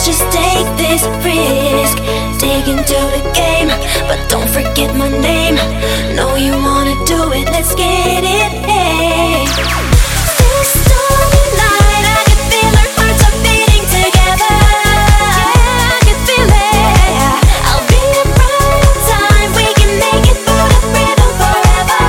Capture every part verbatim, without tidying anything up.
Let's just take this risk, dig into the game, but don't forget my name. Know you wanna do it, let's get it, hey. This stormy night, I can feel our hearts are beating together. Yeah, I can feel it. I'll be up right on time, we can make it for the rhythm forever.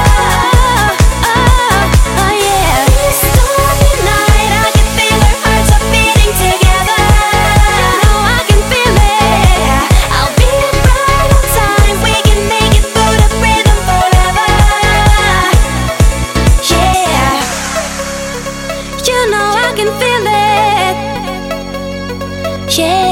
Oh, oh yeah. This stormy night, I can feel our hearts are beating together. You know I can feel it. I'll be up right on time, we can make it for the rhythm forever. Yeah. You know I can feel it. Yeah.